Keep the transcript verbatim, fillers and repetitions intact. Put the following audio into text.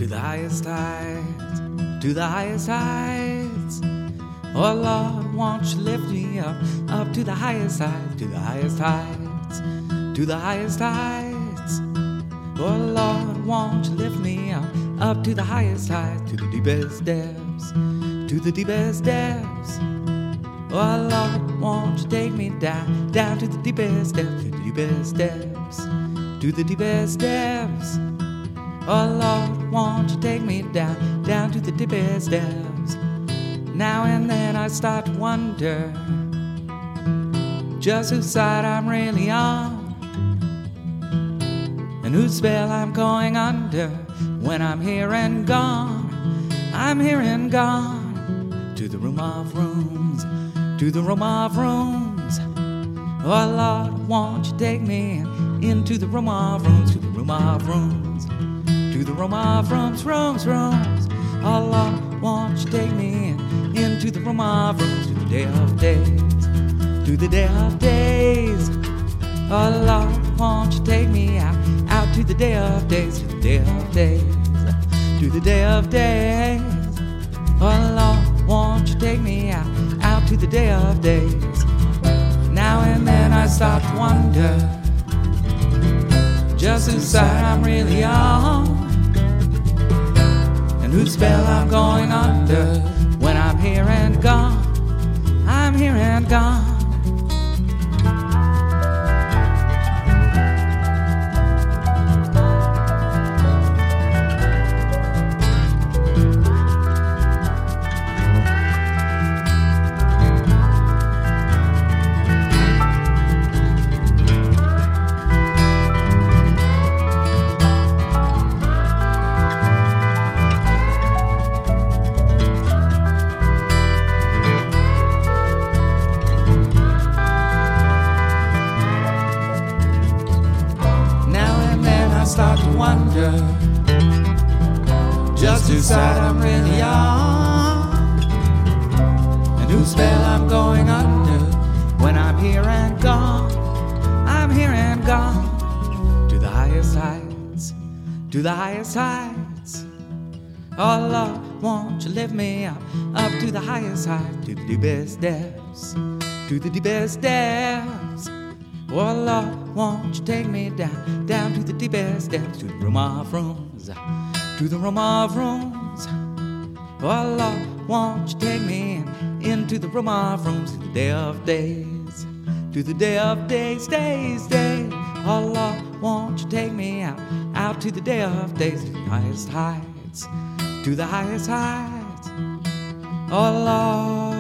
to the highest heights, to the highest heights. Oh Lord, won't you lift me up, up to the highest heights, to the highest heights, to the highest heights. Oh Lord, won't you lift me up, up to the highest heights, to the deepest depths, to the deepest depths. Oh Lord, won't you take me down, down to the deepest depths, to the deepest depths, to the deepest depths. Oh Lord, won't you take me down, down to the deepest depths. Now and then I start to wonder just whose side I'm really on, and whose spell I'm going under when I'm here and gone. I'm here and gone to the room of rooms, to the room of rooms. Oh Lord, won't you take me in, into the room of rooms, to the room of rooms, to the room of rooms, rooms, rooms. Oh Lord, won't you take me in, into the room of rooms, to the day of days, to the day of days. Oh Lord, won't you take me out, out to the day of days, to the day of days, to the day of days. Oh Lord, won't you take me out, out to the day of days. Now and then I start to wonder just whose side I'm really on, and whose spell I'm going under when I'm here and gone. I'm here and gone. Start to wonder just whose side I'm really on, and whose spell I'm going under when I'm here and gone. I'm here and gone to the highest heights, to the highest heights. Oh Lord, won't you lift me up, up to the highest heights, to the deepest depths, to the deepest depths. Oh Lord, won't you take me down, down to the deepest depths, to the room of rooms, to the room of rooms. Oh Lord, won't you take me in, into the room of rooms, to the day of days, to the day of days, days, days. Oh Lord, won't you take me out, out to the day of days, to the highest heights, to the highest heights. Oh Lord.